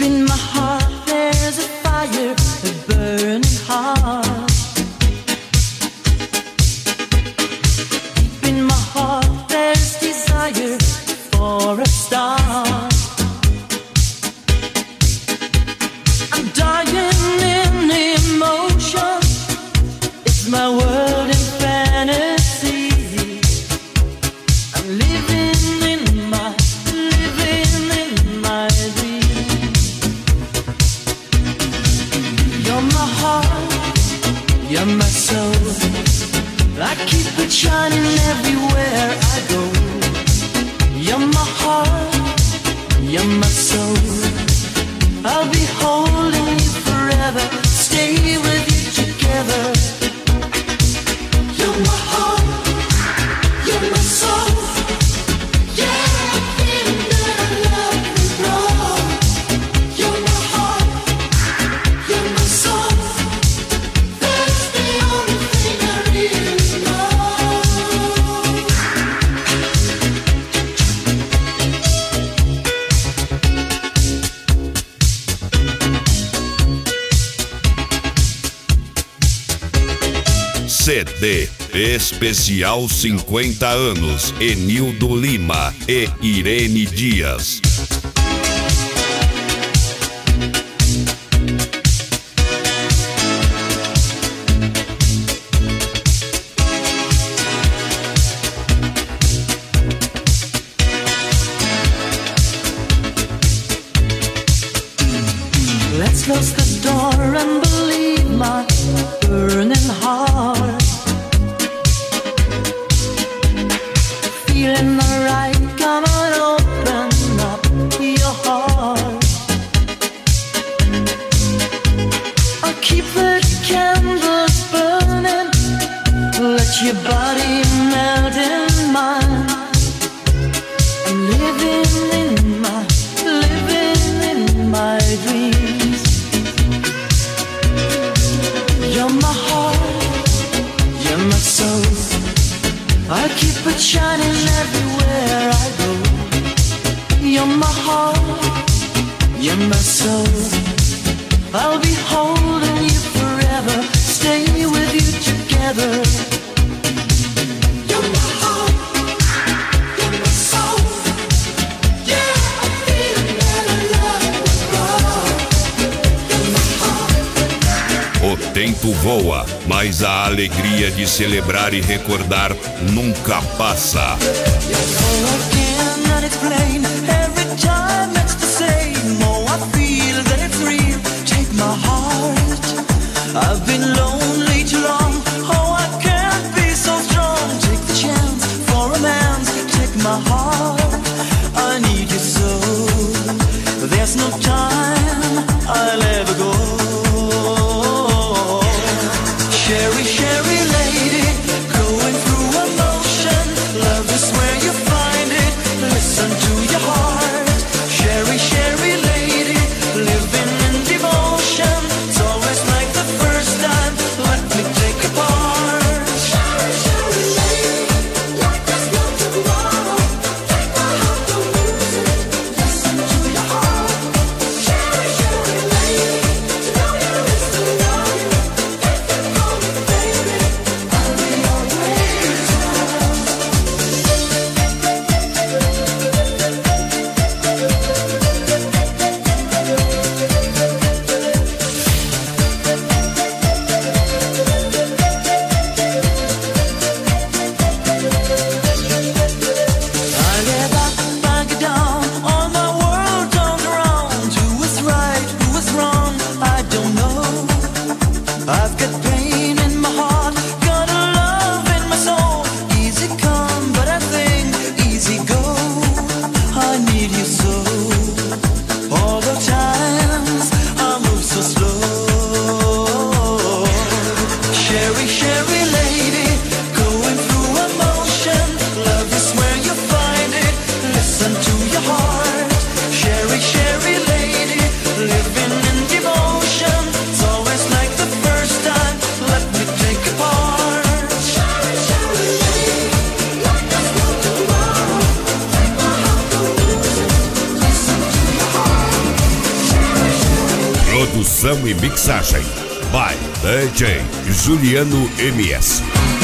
in my heart there's a fire, a burning heart. Deep in my heart there's desire for a star. I'm dying in emotion, it's my world in fantasy. I'm living in my dream. You're my heart, you're my soul. I keep it shining everywhere I go. You're my heart, you're my soul. I'll be holding you forever, stay with you together. You're my heart, you're my soul. Yeah, I feel that I love you, wrong. You're my heart, you're my soul. That's the only thing I really know. CD Especial 50 anos, Enildo Lima e Irene Dias. Let's close the door and believe my burning heart. Feeling alright, come on, open up your heart. I'll keep the candles burning, let your body melt in mine. I'm living in my dreams. You're my heart, you're my soul. I keep it shining everywhere I go. You're my heart, you're my soul. I'll be holding you forever, stay with you together. You're my heart, you're my soul. Yeah, I feel that I love you, wrong. You're my heart. O tempo voa, mas a alegria de celebrar e recordar nunca passa. I've been lonely too long. Oh, I can't be so strong. Take the chance for romance. Take my heart. I need you so. There's no time I'll ever go. Sherry, Sherry lady, going through emotion. Love is where you find it. Listen to your heart. Sherry, Sherry lady, living in devotion. It's always like the first time. Let me take a part. Sherry, Sherry lady, like there's no tomorrow. Take my heart, don't lose it. Listen to your heart. Produção e mixagem by DJ Juliano MS.